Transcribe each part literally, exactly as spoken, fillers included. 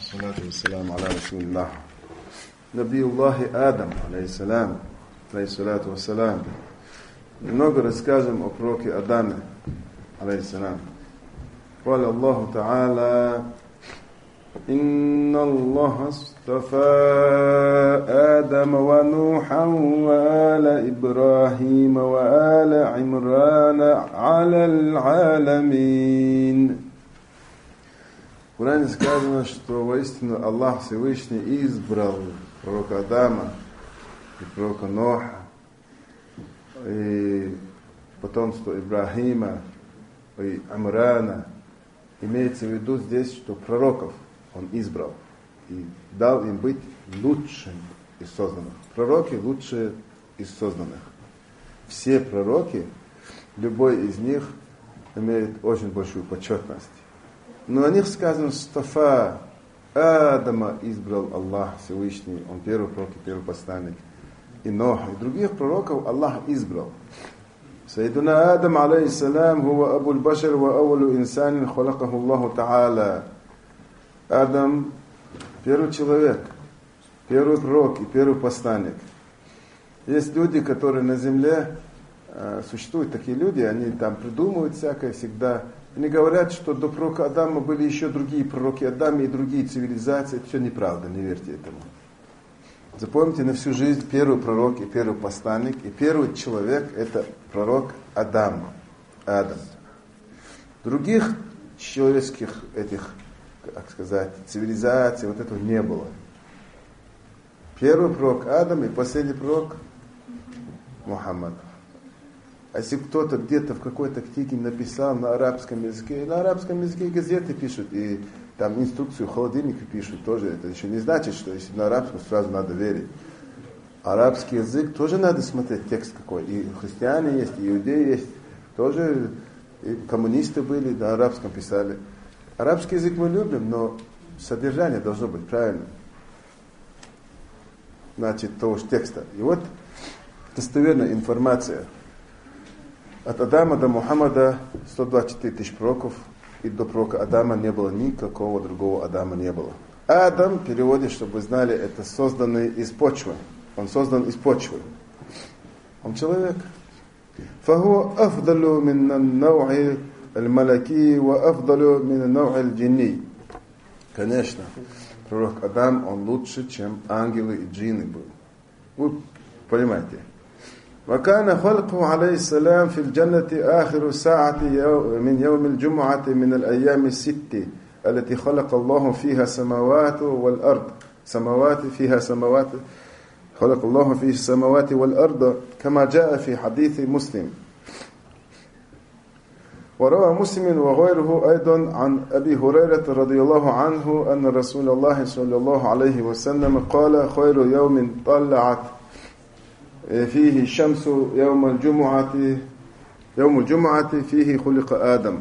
Салату вассаляму аля расулиллах. Набиуллахи Адам, алейхиссалям, алейхиссалату вассалям. Немного расскажем о пророке Адаме, алейхиссалям. قال الله تعالى إن الله اصطفى آدم ونوحا وآل إبراهيم وآل عمران على العالمين. В Коране сказано, что воистину Аллах Всевышний избрал пророка Адама и пророка Ноха и потомство Ибрахима и Амрана. Имеется в виду здесь, что пророков он избрал и дал им быть лучшим из созданных. Пророки лучшие из созданных. Все пророки, любой из них имеет очень большую почетность. Но о них сказано, Стафа Адама избрал Аллах Всевышний, он первый пророк и первый посланник. И Ноха, и других пророков Аллах избрал. سيدنا آدم عليه السلام هو أبو البشر وأول إنسان خلقه الله تعالى. Адам первый человек, первый пророк и первый посланник. Есть люди, которые на земле, существуют такие люди, они там придумывают всякое всегда. Они говорят, что до пророка Адама были еще другие пророки Адама и другие цивилизации. Это все неправда, не верьте этому. Запомните на всю жизнь, первый пророк и первый посланник, и первый человек это пророк Адам. Адам. Других человеческих этих, как сказать, цивилизаций, вот этого не было. Первый пророк Адам и последний пророк Мухаммад. А если кто-то где-то в какой-то книге написал на арабском языке, на арабском языке газеты пишут, и там инструкцию холодильника пишут тоже, это еще не значит, что если на арабском сразу надо верить. Арабский язык тоже надо смотреть, текст какой. И христиане есть, и иудеи есть, тоже и коммунисты были, на арабском писали. Арабский язык мы любим, но содержание должно быть правильным. Значит, того же текста. И вот достоверная информация. От Адама до Мухаммада сто двадцать четыре тысячи пророков, и до пророка Адама не было никакого другого Адама не было. Адам, в переводе, чтобы вы знали, это созданный из почвы. Он создан из почвы. Он человек. فهو أفضل من النوع الملكي وأفضل من النوع الجني. Конечно, пророк Адам, он лучше, чем ангелы и джинны был. Вы понимаете? وكان خلقه عليه السلام في الجنة آخر ساعة من يوم الجمعة من الأيام الست التي خلق الله فيها السماوات والأرض سماوات فيها سماوات خلق الله فيه السماوات والأرض كما جاء في حديث مسلم. وروى مسلم وغيره أيضا عن أبي هريرة رضي الله عنه أن رسول الله صلى الله عليه وسلم قال خير يوم طلعت فيه الشمس يوم الجمعة يوم الجمعة فيه خلق آدم.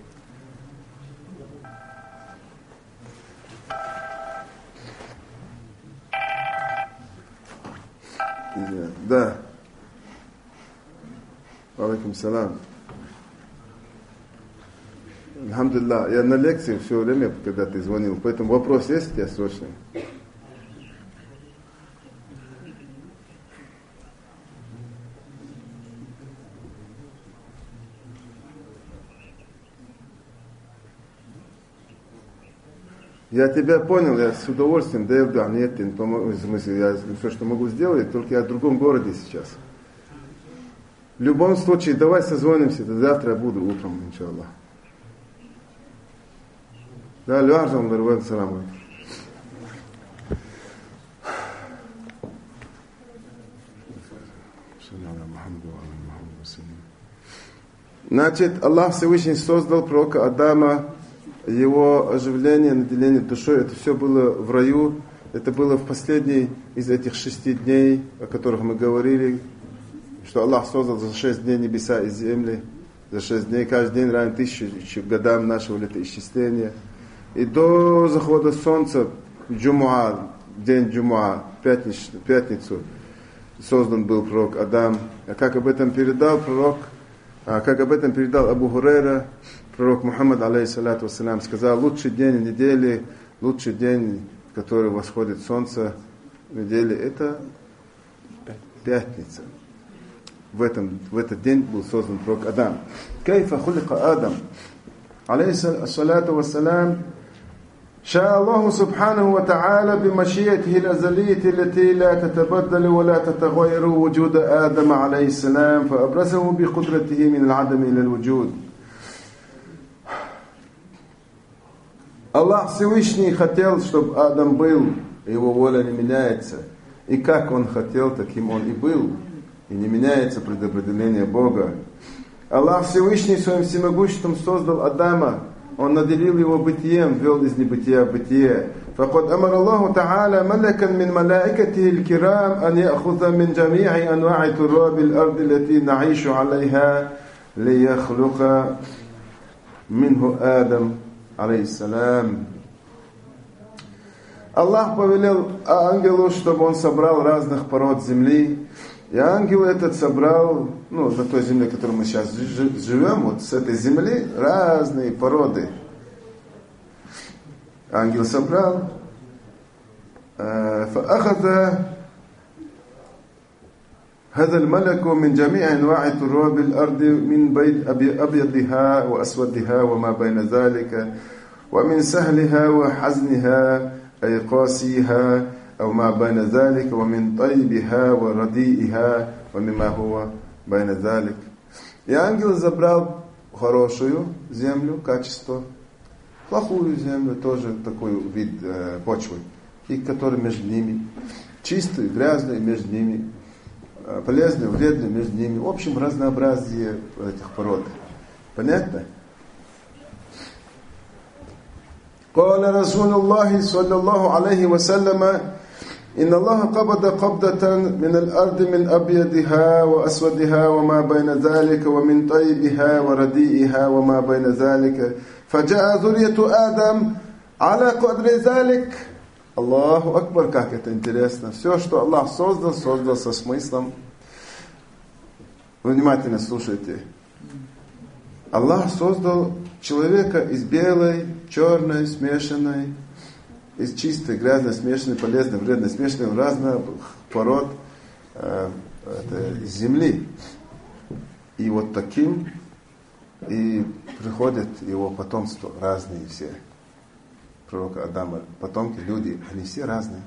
Да. Алейкум салам. Алхамдулилlah. Я на лекции все время, когда ты звонил, поэтому вопрос есть у тебя срочный? Я тебя понял, я с удовольствием, да, да, нет, в смысле, я все, что могу сделать, только я в другом городе сейчас. В любом случае, давай созвонимся, завтра я буду утром, иншаллах. Да, люаржам, дарван, салам. Значит, Аллах Всевышний создал пророка Адама, его оживление, наделение душой, это все было в раю, это было в последний из этих шести дней, о которых мы говорили, что Аллах создал за шесть дней небеса и земли, за шесть дней, каждый день равен тысячу годам нашего летоисчисления. И до захода солнца, Джумуа, день Джумуа, пятницу, пятницу, создан был пророк Адам. А как об этом передал пророк, а как об этом передал Абу Хурайра, пророк Мухаммад, алейхиссалату вассалям, сказал, лучший день недели лучший день, в который восходит солнце в неделе, это пятница. В, этом, в этот день был создан пророк Адам. Кайфа хулика Адам. Алейхиссалату вассалам. شاء الله سبحانه وتعالى بمشيئته الأزلية التي لا تتبدل ولا تتغير وجود آدم عليه السلام فأبرزه بقدرته من العدم إلى الوجود. Аллах Всевышний хотел, чтобы Адам был, его воля не меняется. И как он хотел, таким он и был. И не меняется предопределение Бога. Аллах Всевышний своим всемогуществом создал Адама. Он наделил его бытием, ввел из небытия в бытие. فقد أمر الله تعالى ملكا من ملائكته الكرام أن يأخذ من جميع أنواع تراب الأرض التي نعيش عليها ليخلق منه آدم عليه السلام. Аллах повелел ангелу, чтобы он собрал разных пород земли. И ангел этот собрал, ну, на той земле, в которой мы сейчас живем, вот с этой земли разные породы. Ангел собрал. فأخذ هذا الملك من جميع أنواع تراب الأرض من بين أبيضها وأسودها وما بين ذلك ومن سهلها وحزنها أي قاسيها أو ما بين ذلك ومن طيبها ورديئها ومما هو بين ذلك. И ангел забрал хорошую землю, качество, плохую землю, тоже такой вид э, почвы, и который между ними, чистый, грязный между ними, э, полезный, вредный между ними. В общем, разнообразие этих пород. Понятно? قال رسول الله صلى الله عليه وسلم إن الله قبض قبضة من الأرض من أبيضها وأسودها وما بين ذلك ومن طيبها ورديئها وما بين ذلك فجاء ذرية آدم على قدر ذلك. Аллаху Акбар, как это интересно. Все, что Аллах создал, создал со смыслом. Вы внимательно слушайте. Аллах создал человека из белой, черной, смешанной, из чистой, грязной, смешанной, полезной, вредной, смешанной, разных пород э, это, из земли. И вот таким и приходят его потомство, разные все. Пророка Адама, потомки, люди, они все разные.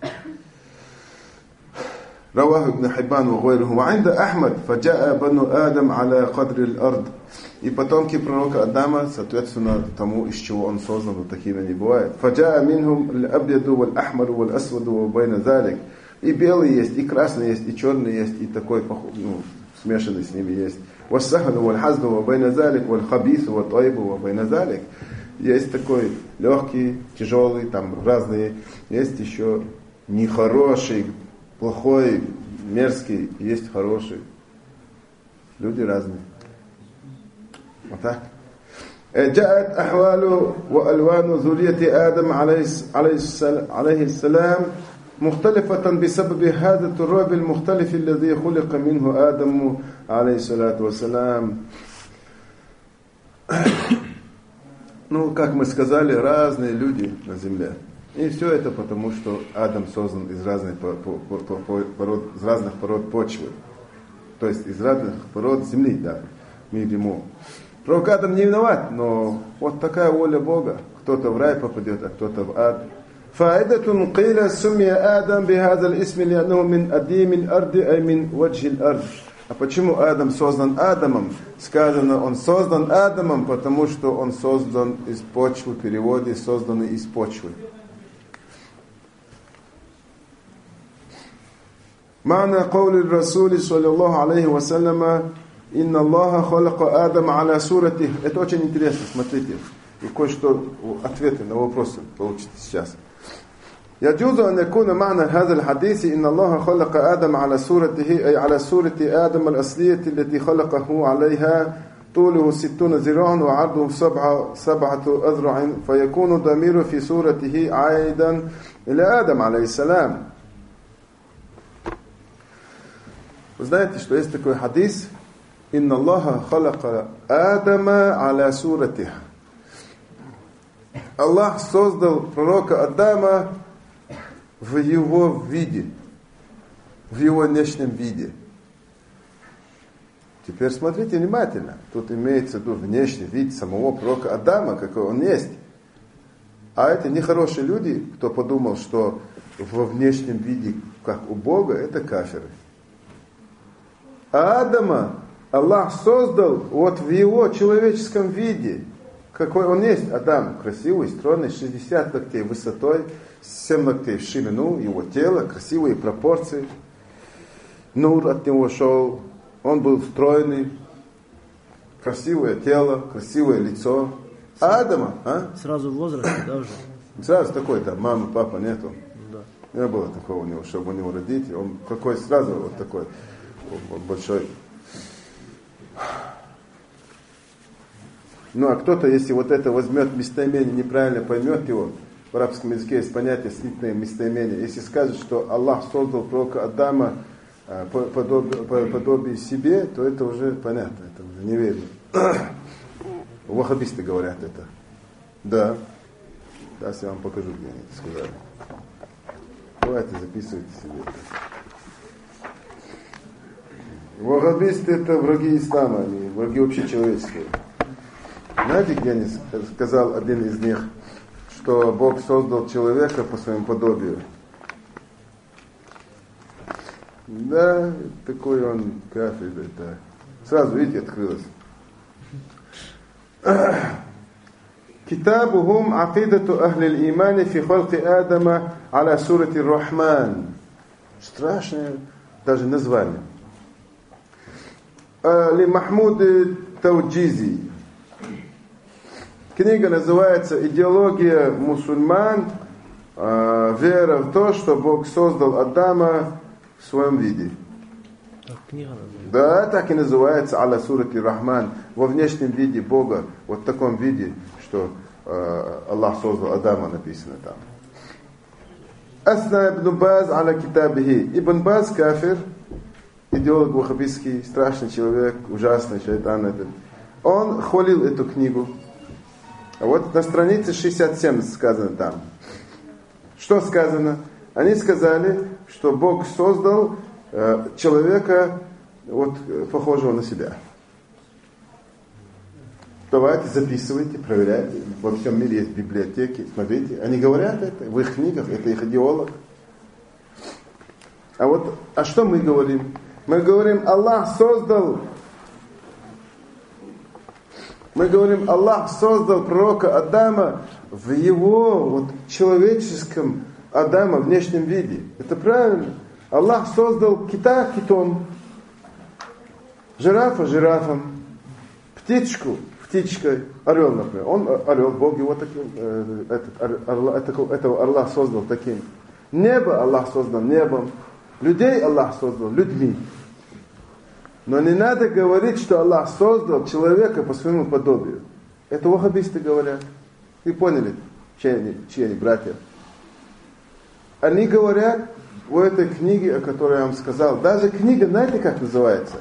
رواه ابن حبان وغيره وعند أحمد فجاء بنو آدم على قدر الأرض. И потомки пророка Адама, соответственно, тому, из чего он создан, вот такими они бывают. فجاء منهم الأبيض والأحمر والأسود وبين ذلك. И белый есть, и красный есть, и черный есть, и такой, ну, смешанный с ними есть. والسهل والحزن وبين ذلك والخبيث والطيب وبين ذلك. Есть такой легкий, тяжелый, там разные. Есть еще нехороший, плохой, мерзкий, есть хороший. Люди разные. Вот так. جاءت أحوال وألوان ذرية آدم عليه السلام مختلفة بسبب هذا التراب المختلف الذي خلق منه آدم عليه الصلاة والسلام. Ну, как мы сказали, разные люди на земле. И все это потому, что Адам создан из разных пород, из разных пород почвы. То есть из разных пород земли, да, мир ему. Пророк Адам не виноват, но вот такая воля Бога. Кто-то в рай попадет, а кто-то в ад. فائدة قيل سمي آدم بهذا الاسم لأنه من أديم الأرض أي من وجه الأرض. А почему Адам создан Адамом? Сказано, он создан Адамом, потому что он создан из почвы, в переводе созданный из почвы. معنى قول الرسول صلى الله عليه وسلم إن الله خلق آدم على صورته. Это очень интересно, смотрите. И кое-что, ответы на вопросы получите сейчас. يجوز أن يكون معنى هذا الحديث إن الله خلق آدم على صورته أي على صورة آدم الأصلية التي خلقه عليها طوله ستون ذراعا وعرضه سبعة سبعة أذرع فيكون ضمير في صورته عائدا إلى آدم عليه السلام. Вы знаете, что есть такой хадис إن الله خلق آدم على صورته. Аллах создал пророка Адама в его виде, в его внешнем виде. Теперь смотрите внимательно. Тут имеется в виду внешний вид самого пророка Адама, какой он есть. А это нехорошие люди, кто подумал, что во внешнем виде, как у Бога, это кафиры. А Адама Аллах создал вот в его человеческом виде, какой он есть. Адам красивый, стройный, шестьдесят локтей высотой, семь локтей в ширину, его тело, красивые пропорции. Нур от него шел, он был стройный, красивое тело, красивое лицо. А Адама, а? Сразу в возрасте, да, уже? Сразу такой, там, мамы, папа нету. Да. Не было такого у него, чтобы у него родители. Он какой сразу вот такой вот большой. Ну а кто-то, если вот это возьмет местоимение, неправильно поймет его, в арабском языке есть понятие слитное местоимение. Если скажет, что Аллах создал пророка Адама подобие, подобие себе, то это уже понятно, это уже неверно. Ваххабисты говорят это. Да. Сейчас я вам покажу, где они это сказали. Давайте записывайте себе это. Ваххабисты это враги ислама, они враги общечеловеческие. Знаете, где они сказал один из них, что Бог создал человека по своему подобию? Да, такой он кафир, да. Сразу, видите, открылось. كتابهم عقيدة أهل الإيمان في خلق آدم على سورة الرحمن. Страшное даже название. Лимахмуд Тауджизи. Книга называется «Идеология мусульман. Вера в то, что Бог создал Адама в своем виде». Так, книга называется. Да, так и называется «Аля сурати Рахман». Во внешнем виде Бога, вот в таком виде, что э, Аллах создал Адама, написано там. Асна ибн Баз аля китабихи. Ибн Баз кафир, идеолог ваххабистский, страшный человек, ужасный шайтан этот. Он хвалил эту книгу. А вот на странице шестьдесят семь сказано там. Что сказано? Они сказали, что Бог создал э, человека, вот, похожего на себя. Давайте, записывайте, проверяйте. Во всем мире есть библиотеки. Смотрите, они говорят это в их книгах, это их идеолог. А вот, а что мы говорим? Мы говорим, Аллах создал, мы говорим, Аллах создал пророка Адама в его вот, человеческом Адама внешнем виде. Это правильно. Аллах создал кита китом, жирафа жирафом, птичку птичкой, орел, например. Он орел, Бог его таким, э, этот, орла, этого, этого орла создал таким. Небо Аллах создал небом. Людей Аллах создал людьми. Но не надо говорить, что Аллах создал человека по своему подобию. Это ваххабисты говорят. Вы поняли, чьи они, чьи они братья? Они говорят в этой книге, о которой я вам сказал. Даже книга, знаете, как называется?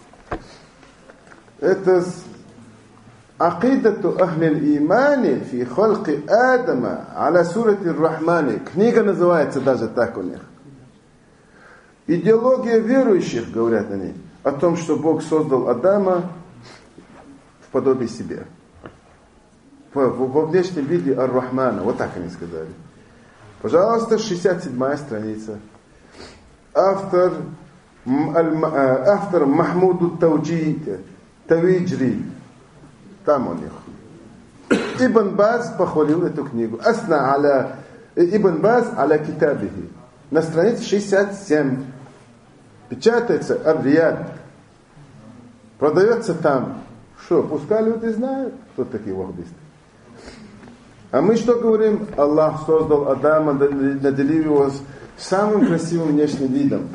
Это Акидату ахлил имани фи халки Адама аля сурати Рахмани. Книга называется даже так у них. Идеология верующих, говорят они, о том, что Бог создал Адама в подобии себе. Во внешнем виде Ар-Рахмана. Вот так они сказали. Пожалуйста, шестьдесят седьмая страница. Автор, автор Махмуду Тауджи, Тавиджри. Там у них. Ибн Баз похвалил эту книгу. Асна аля Ибн Баз аля китабихи. На странице шестьдесят семь. Печатается Ар-Рияд. Продается там. Что, пускай люди знают, кто такие ваххабисты. А мы что говорим? Аллах создал Адама, наделил его самым красивым внешним видом.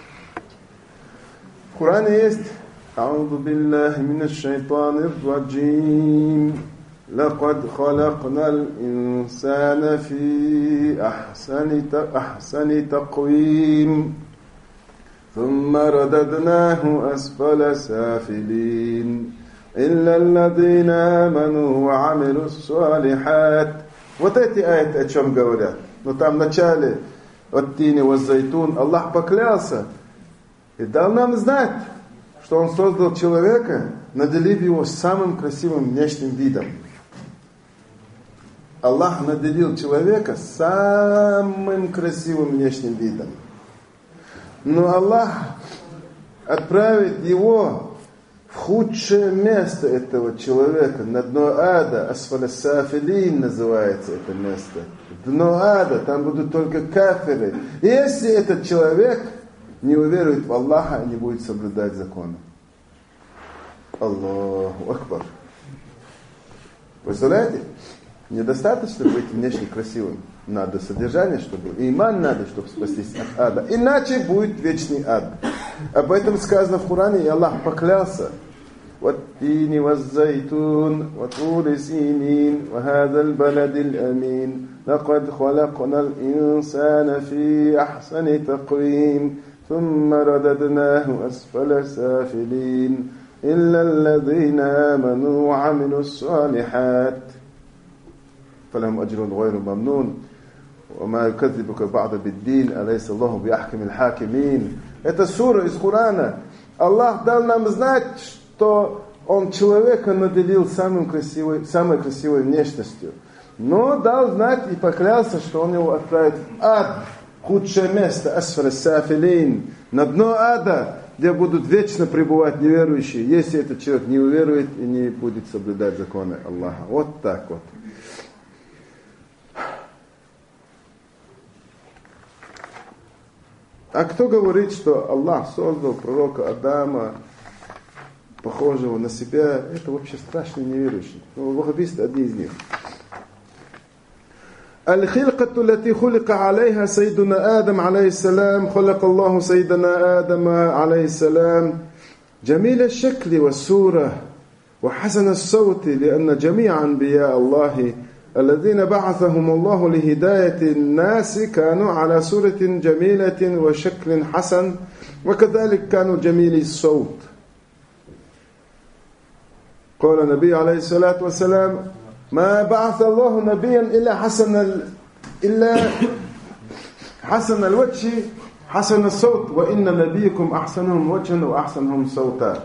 В Коране есть أعوذ بالله من الشيطان الرجيم لقد خلقنا الإنسان في أحسن أحسن تقويم ثم رددناه أسفل سافلين إلا الذين آمنوا وعملوا الصالحات Вот эти аяты о чем говорят. Но там в начале от тини ваззайтун Аллах поклялся и дал нам знать, что Он создал человека, наделив его самым красивым внешним видом. Аллах наделил человека самым красивым внешним видом. Но Аллах отправит его в худшее место этого человека, на дно ада, асфалясафилин называется это место. Дно ада, там будут только кафиры. Если этот человек не уверует в Аллаха и не будет соблюдать законы. Аллаху Акбар. Представляете? Недостаточно быть внешне красивым. Надо содержание, чтобы... Иман надо, чтобы спастись от ада. Иначе будет вечный ад. Об этом сказано в Коране, и Аллах поклялся. وَالتِّينِ وَالزَّيْتُونِ وَطُورِ سِينِينَ وَهَذَا الْبَلَدِ الْأَمِينَ لَقَدْ خَلَقْنَا الْإِنسَانَ فِي أَحْسَنِ تَقْوِيمٍ ثُمَّ رَدَدْنَاهُ أَسْفَلَ سَافِلِينَ إِلَّا الَّذِينَ آمَنُوا وَعَمِلُوا الصَّالِحَاتِ فلهم أجر غير ممنون وما يكذبك بعد بالدين أليس الله بأحكم الحاكمين. Это сура из Корана. Аллах дал нам знать, что Он человека наделил самым красивой, самой красивой внешностью. Но дал знать и поклялся, что Он его отправит в ад, худшее место, асфаля сафилин, на дно ада, где будут вечно пребывать неверующие, если этот человек не уверует и не будет соблюдать законы Аллаха. Вот так вот. А кто говорит, что Аллах создал пророка Адама, похожего на себя, это вообще страшный неверующий. Ну, ваххабисты одни из них. الخلقة التي خلق عليها سيدنا آدم عليه السلام خلق الله سيدنا آدم عليه السلام جميل الشكل والصورة وحسن الصوت لأن جميع أنبياء الله الذين بعثهم الله لهداية الناس كانوا على صورة جميلة وشكل حسن وكذلك كانوا جميلي الصوت. قال النبي عليه الصلاة والسلام ما بعث الله نبيا إلا حسن إلا حسن الوجه حسن الصوت وإن نبيكم أحسنهم وجها وأحسنهم صوتا.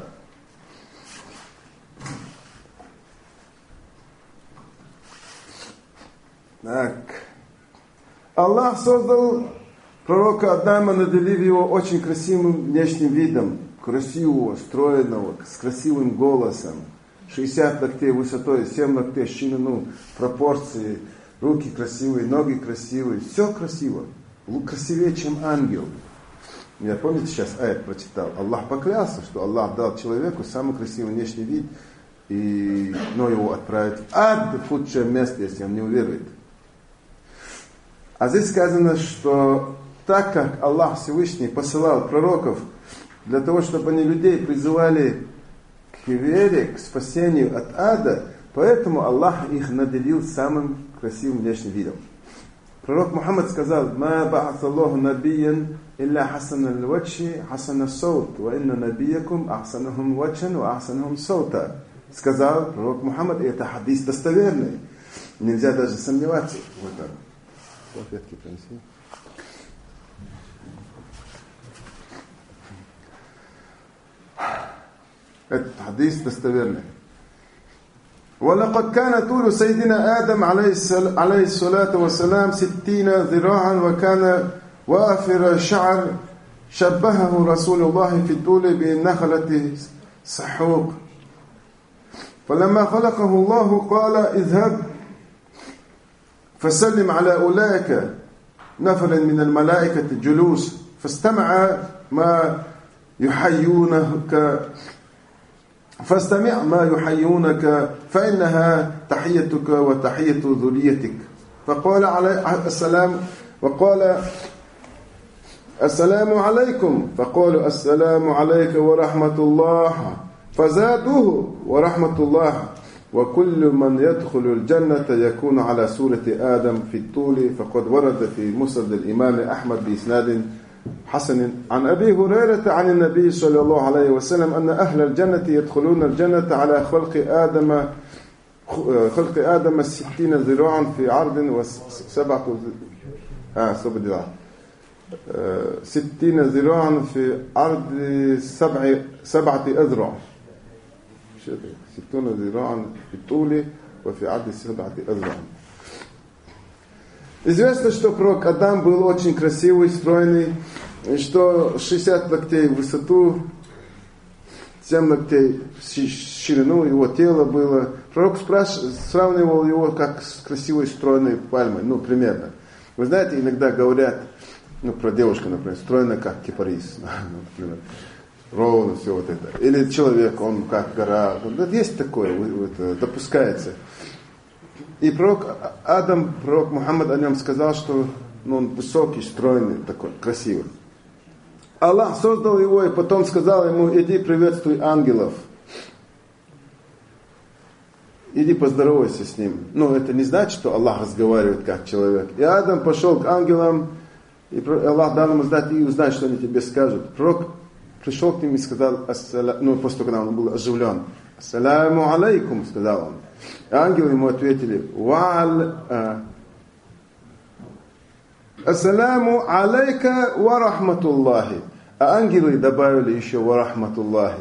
Так. Аллах создал пророка Адама, наделив его очень красивым внешним видом, красивого, стройного, с красивым голосом, шестьдесят локтей высотой, семь локтей ширину, пропорции, руки красивые, ноги красивые, все красиво, красивее, чем ангел. Я, помните, сейчас аят прочитал, Аллах поклялся, что Аллах дал человеку самый красивый внешний вид, и, но его отправит в ад, в худшее место, если он не уверует. А здесь сказано, что так как Аллах Всевышний посылал пророков для того, чтобы они людей призывали к вере, к спасению от ада, поэтому Аллах их наделил самым красивым внешним видом. Пророк Мухаммад сказал: «Ма ба'аталлаху набиян илля хасан аль-вачи хасан ас-саут, ва инна набиякум ахсанахум вачан ва ахсанахум саута». Сказал пророк Мухаммад, и это хадис достоверный. Нельзя даже сомневаться в этом. Салфетки принеси. Этот хадис достоверный. ولقد كان طول سيدنا آدم عليه الصلاة والسلام ستين ذراعا وكان وافر الشعر شبهه رسول الله في الطول بالنخلة سحوق فلما خلقه الله قال اذهب فسلم على أولئك نفر من الملائكة الجلوس فاستمع ما يحيونك فاستمع ما يحيونك فإنها تحيتك وتحية ذريتك فقال عليه السلام وقال السلام عليكم فقالوا السلام عليك ورحمة الله فزادوه ورحمة الله وكل من يدخل الجنة يكون على سورة آدم في الطول فقد ورد في مسند الإمام أحمد بإسناد حسن عن أبي هريرة عن النبي صلى الله عليه وسلم أن أهل الجنة يدخلون الجنة على خلق آدم خلق آدم ستين ذراعا في عرض وسبعة آه سبعة ستين ذراعا في عرض سبع سبعة أذرع ستون ذراعا في طول وفي عرض سبعة أذرع. Известно, что пророк Адам был очень красивый, стройный, что шестьдесят локтей в высоту, семь локтей в ширину его тела было. Пророк спрашивал, сравнивал его как с красивой стройной пальмой, ну, примерно. Вы знаете, иногда говорят, ну, про девушку, например, стройная как кипарис, например, ровно все вот это. Или человек, он как гора. Есть такое, это допускается. И пророк Адам, пророк Мухаммад о нем сказал, что ну, он высокий, стройный, такой, красивый. Аллах создал его и потом сказал ему: иди приветствуй ангелов. Иди поздоровайся с ним. Ну, это не значит, что Аллах разговаривает как человек. И Адам пошел к ангелам, и Аллах дал ему знать и узнать, что они тебе скажут. Пророк пришел к ним и сказал, ну, после того, когда он был оживлен: ассаляму алейкум, сказал он. И ангелы ему ответили: ва'ал ассаляму алейка ва рахматуллахи. А ангелы добавили еще ва рахматуллахи.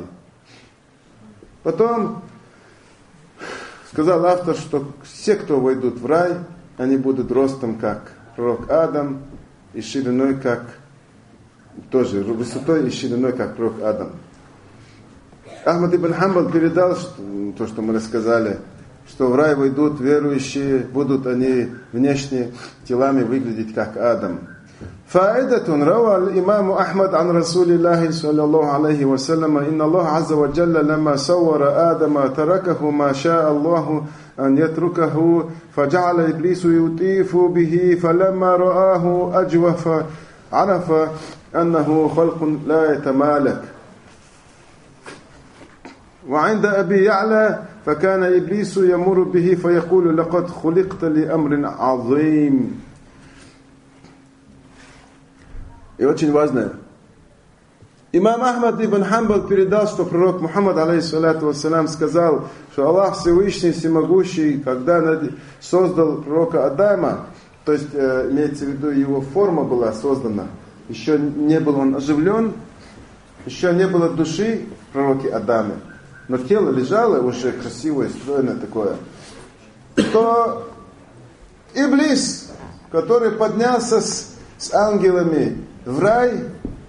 Потом сказал автор, что все, кто войдут в рай, они будут ростом как пророк Адам и шириной как, тоже высотой и шириной как пророк Адам. Ахмад ибн Хамбал передал что, то, что мы рассказали, что в рай войдут верующие, будут они внешне телами выглядеть как Адам. فائدة روى الإمام أحمد عن رسول الله صلى الله عليه وسلم إن الله عز وجل لما صور آدم تركه ما شاء الله أن يتركه فجعل إبليس يطيف به فلما رآه أجوف عرف أنه خلق لا يتمالك. وعند أبي يعلى فكان إبليس يمر به فيقول لقد خلقت لأمر عظيم. И очень важно. Имам Ахмад ибн Хамбал передал, что пророк Мухаммад, алейхиссалату вассалям, сказал, что Аллах Всевышний, Всемогущий, когда создал пророка Адама, то есть э, имеется в виду, его форма была создана, еще не был он оживлен, еще не было души в пророке Адаме, но тело лежало уже красивое, стройное такое, то Иблис, который поднялся с, с ангелами в рай,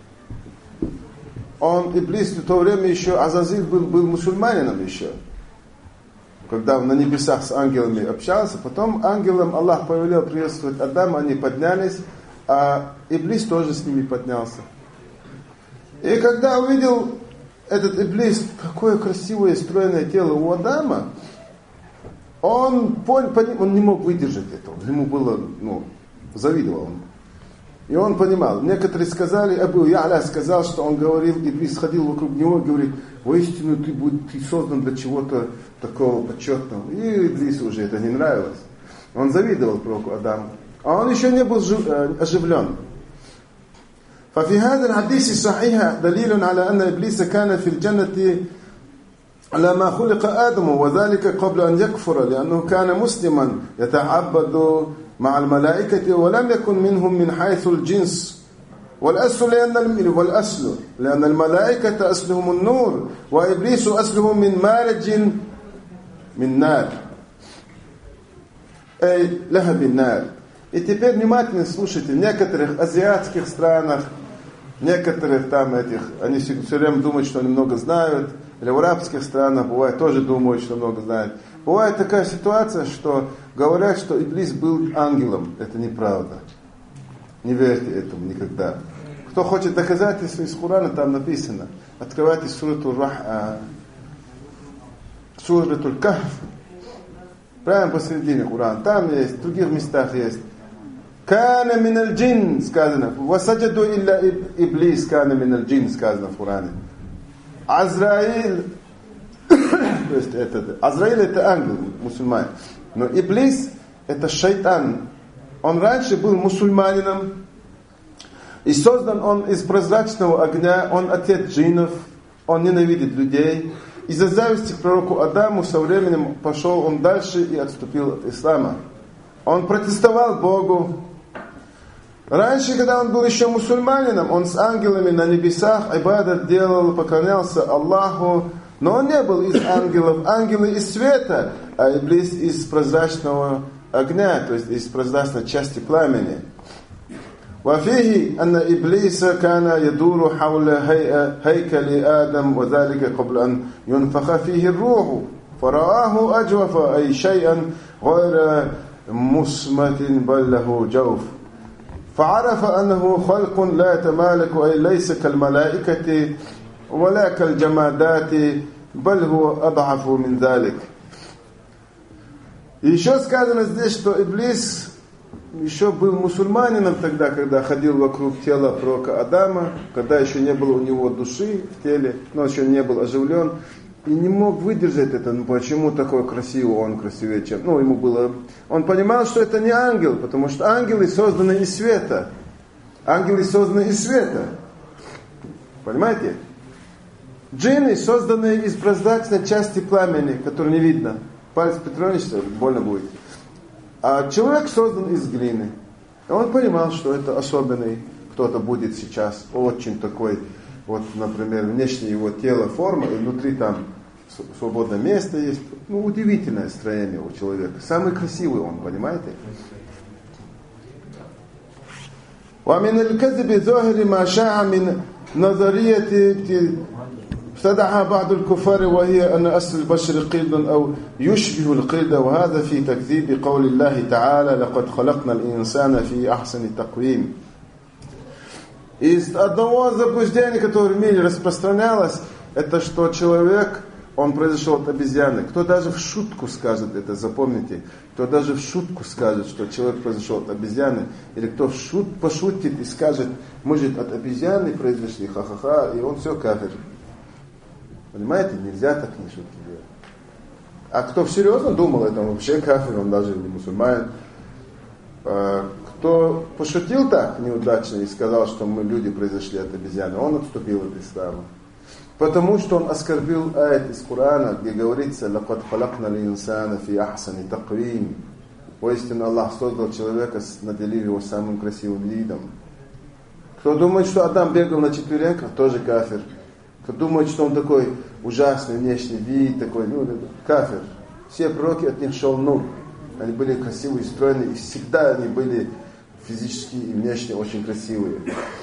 он, Иблис, в то время еще, Азазиль был, был мусульманином еще, когда он на небесах с ангелами общался. Потом ангелам Аллах повелел приветствовать Адама, они поднялись, а Иблис тоже с ними поднялся. И когда увидел этот Иблис, какое красивое стройное тело у Адама, он, понял, он не мог выдержать этого, ему было, ну, завидовал он. И он понимал. Некоторые сказали, Абу Я'ля сказал, что он говорил, Иблис ходил вокруг него и говорит: воистину ты, будь, ты создан для чего-то такого почетного. И Иблису уже это не нравилось. Он завидовал пророку Адаму. А он еще не был оживлен. ففي هذا الحديث الصحيح دليل على أن إبليس كان في الجنة على ما خلق آدم وذلك قبل أن يكفر لأنه كان مسلما يتعبد مع الملائكة ولم يكن منهم من حيث الجنس والأصل لأن والأصل لأن الملائكة أصلهم النور وإبليس أصله من مارج من نار أي لهب النار. И теперь внимательно слушайте, в некоторых азиатских странах, некоторых там этих, они все время думают, что они много знают, или в арабских странах бывает тоже думают, что много знают. Бывает такая ситуация, что говорят, что Иблис был ангелом. Это неправда. Не верьте этому никогда. Кто хочет доказательства из Корана, там написано. Открывайте сурату Суратуль Кахф. Прямо посередине Корана. Там есть, в других местах есть. Кана миналь джин сказано. Васаджаду илля Иблис кана миналь джин сказано в Коране. Азраиль, то есть это, Азраиль это ангел, мусульманин. Но Иблис это шайтан. Он раньше был мусульманином. И создан он из прозрачного огня. Он отец джиннов. Он ненавидит людей. из-за зависти к пророку Адаму со временем пошел он дальше и отступил от ислама. Он протестовал Богу. Раньше, когда он был еще мусульманином, он с ангелами на небесах ибадат делал, поклонялся Аллаху, но он не был из ангелов. Ангелы из света, а Иблис из прозрачного огня, то есть из прозрачной части пламени. وفيه أن إبليس كان يدور حول هيكل آدم وذلك قبل أن ينفخ فيه الروح فرآه أجوف أي شيئا غير مسمة بل له جوف فعرف أنه خلق لا يتمالك أي ليس كالملائكة ولا كالجمادات بل هو أضعف من ذلك. И еще сказано здесь, что Иблис еще был мусульманином тогда, когда ходил вокруг тела пророка Адама, когда еще не было у него души в теле, но он еще не был оживлен, и не мог выдержать это. Ну почему такой красивый, он красивее, чем... Ну, ему было... Он понимал, что это не ангел, потому что ангелы созданы из света. Ангелы созданы из света. Понимаете? Джинны созданы из прозрачной части пламени, которую не видно. Палец Петровича больно будет. А человек создан из глины. И он понимал, что это особенный кто-то будет сейчас. Очень такой, вот, например, внешне его тело, форма, и внутри там свободное место есть. Ну, удивительное строение у человека. Самый красивый он, понимаете? ومن الكذب ظاهر ما شاع من نظرية ابتدعها بعض الكفار وهي أن أصل البشر قرد أو يشبه القرد وهذا في تكذيب قول الله تعالى لقد خلقنا الإنسان في أحسن تقويم. Из одного заблуждения, которое в мире распространялось, это что человек, он произошел от обезьяны. Кто даже в шутку скажет это, запомните, кто даже в шутку скажет, что человек произошел от обезьяны, или кто в шут, пошутит и скажет, мы же от обезьяны произошли, ха-ха-ха, и он все кафир. Понимаете, нельзя так не шутки делать. А кто серьезно думал, это он вообще кафир, он даже не мусульманин. Кто пошутил так неудачно и сказал, что мы люди произошли от обезьяны, он отступил от ислама. Потому что он оскорбил аят из Корана, где говорится «Лакад халакна линсана фи ахсани таквим». Поистине Аллах создал человека, наделив его самым красивым видом. Кто думает, что Адам бегал на четвереньках, тоже кафир. Кто думает, что он такой ужасный внешний вид, такой, ну, кафир. Все пророки от них шел нур. Они были красивые, стройные, и всегда они были физически и внешне очень красивые.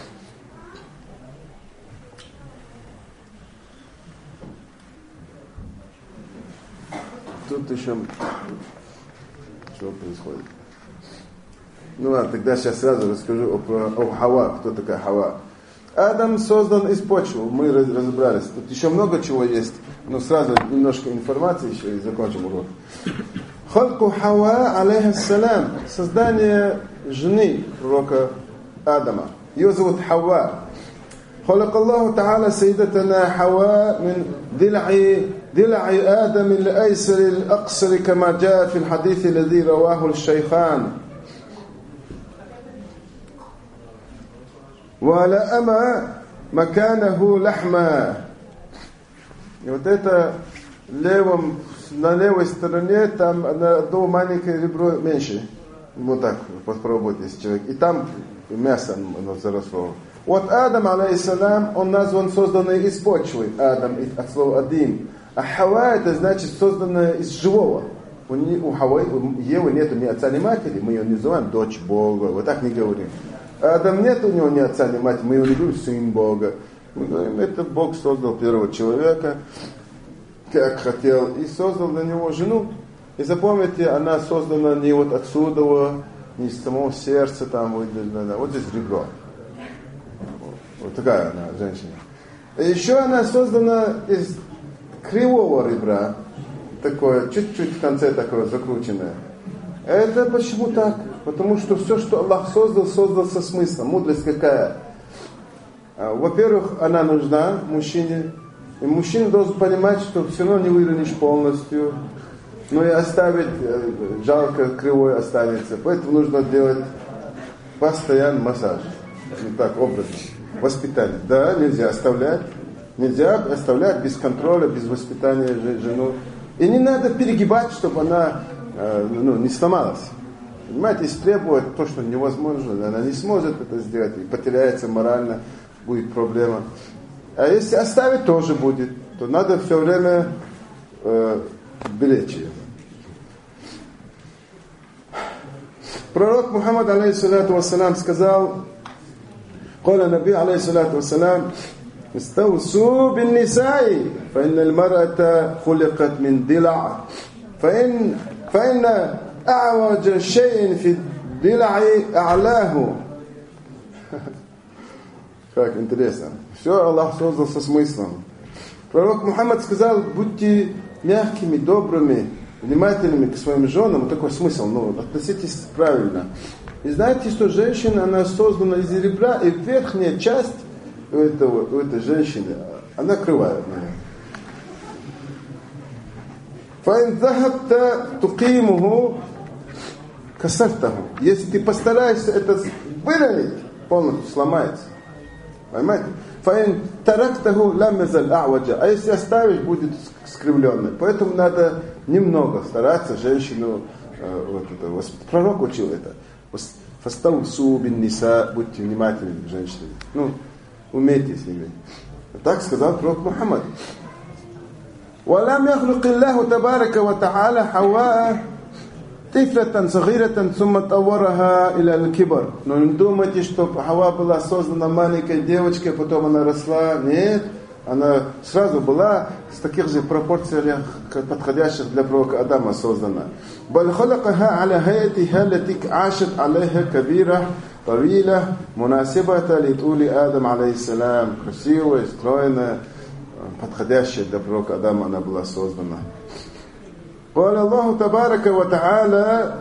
Тут еще... Что происходит? Ну ладно, тогда сейчас сразу расскажу о, о Хава, кто такая Хава. Адам создан из почвы, мы разобрались. Тут еще много чего есть, но сразу немножко информации еще и закончим урок. Халку Хава, алейхиссалям, создание жены пророка Адама. Ее зовут Хава. خلق الله تعالى سيدتنا حواء من ضلع ضلع آدم الأيسر الأقصر كما جاء في الحديث الذي رواه الشيخان ولأما مكانه لحما. И вот это левом, на левой стороне там на одно маленькое ребро меньше. Вот так попробуйте, если человек. И там мясо оно заросло. Вот Адам, алейхиссалям, он назван созданный из почвы. Адам от слова Адим. А Хава это значит созданная из живого. У, у Хавы, у Евы нет ни отца, ни матери. Мы ее не называем дочь Бога. Вот так не говорим. Адам нет у него ни отца, ни матери. Мы его не говорим сын Бога. Мы говорим, это Бог создал первого человека, как хотел. И создал для него жену. И запомните, она создана не вот отсюда, не из самого сердца там выделена. Вот здесь ребро. Вот такая она, женщина. И еще она создана из кривого ребра. Такое, чуть-чуть в конце такое закрученное. Это почему так? Потому что все, что Аллах создал, создал со смыслом. Мудрость какая? Во-первых, она нужна мужчине. И мужчина должен понимать, что все равно не выровняешь полностью. Но и оставить, жалко, кривой останется. Поэтому нужно делать постоянный массаж. Ну так, образно. Воспитание. Да, нельзя оставлять. Нельзя оставлять без контроля, без воспитания жену. И не надо перегибать, чтобы она э, ну, не сломалась. Понимаете, если требует то, что невозможно, она не сможет это сделать, и потеряется морально, будет проблема. А если оставить, тоже будет, то надо все время э, беречь ее. Пророк Мухаммад, алейхиссалату вассалам, сказал: قال النبي عليه الصلاة والسلام استوصوا بالنساء فإن المرأة خلقت من ضلع فإن فإن أعوج شيء في الضلع أعلاه. Как интересно. Все Аллах создал со смыслом. Пророк Мухаммад сказал: будьте мягкими, добрыми, внимательными к своим женам. Вот такой смысл, ну, относитесь правильно. И знаете, что женщина, она создана из ребра, и верхняя часть у, этого, у этой женщины, она кривая. فَإِنْ ذَهَبْتَ تُقِيمُهُ كَسَرْتَهُ. Если ты постараешься это выровнять, полностью сломается. Понимаете? فَإِنْ تَرَكْتَهُ لَمْ يَزَلْ أَعْوَجَ. А если оставишь, будет скривленный. Поэтому надо немного стараться женщину, э, вот это, пророк учил это. Фастаусу бин ниса, будьте внимательны к женщинам. Ну, умейте с ними. Так сказал пророк Мухаммад. وَلَمْ يَخْلُقِ اللَّهُ تَبَارَكَ وَتَعَالَى حَوَّاءَ طِفْلَةً صَغِيرَةً ثُمَّ طَوَّرَهَا إِلَى الْكِبَرِ. Но не думайте, что Хавва была создана маленькой девочкой, потом она росла. Нет. Она сразу была с таких же пропорциях, подходящих для пророка Адама, создана. بل خلقها على هيئتها التي عاشت عليها كبيرة طويلة مناسبة لطول آدم عليه السلام. Красивая, стройная, подходящая для пророка Адама она была создана. قال الله تبارك وتعالى: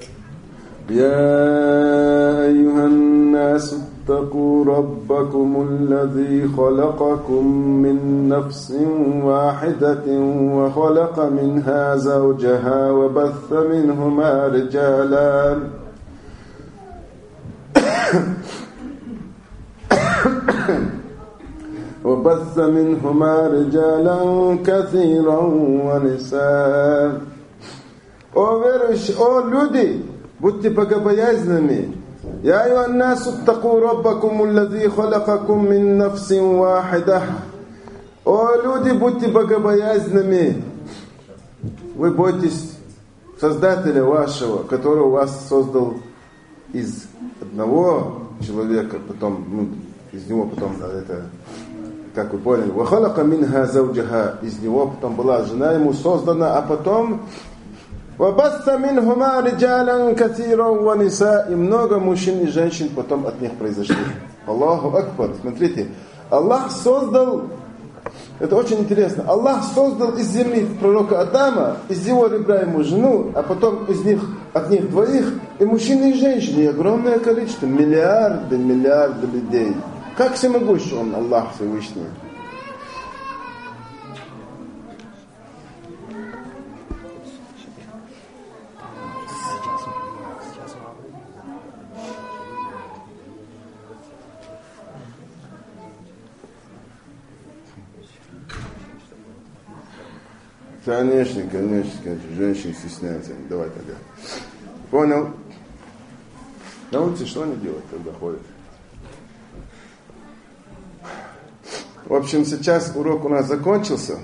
يا أيها الناس اتقوا ربكم الذي خلقكم من نفس واحدة وخلق منها زوجها وبث منهما رجالا وبث منهما رجالا كثيرا ونساء. О верующие, о люди, будьте богобоязненными. يا أيها الناس اتقوا ربكم الذي خلقكم من نفس واحدة. О люди, будьте богобоязненными. Вы бойтесь Создателя вашего, который вас создал из одного человека, потом, ну, из него потом, это, как вы поняли, وخلق منها زوجها, из него потом была жена ему создана, а потом وَبَثَّ مِنْهُمَا رِجَالًا كَثِيرًا وَنِسَاءً. И много мужчин и женщин потом от них произошли. Аллаху Акбар. Смотрите, Аллах создал, это очень интересно, Аллах создал из земли пророка Адама, из его ребра ему жену, а потом из них, от них двоих, и мужчины, и женщины, и огромное количество, миллиарды, миллиарды людей. Как всемогущий он, Аллах Всевышний. Конечно, конечно, конечно, женщины стесняются. Давай тогда. Понял? На улице что они делают, когда ходят? В общем, сейчас урок у нас закончился.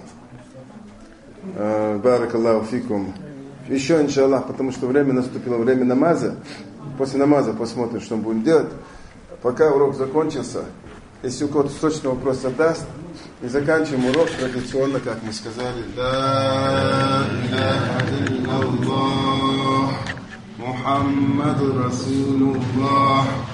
Барак Аллаху фикум. Еще, иншаллах, потому что время наступило, время намаза. После намаза посмотрим, что мы будем делать. Пока урок закончился, если у кого-то срочный вопрос задаст, и заканчиваем урок традиционно, как мы сказали. Ла иляха илляллах, Мухаммаду Расулуллах.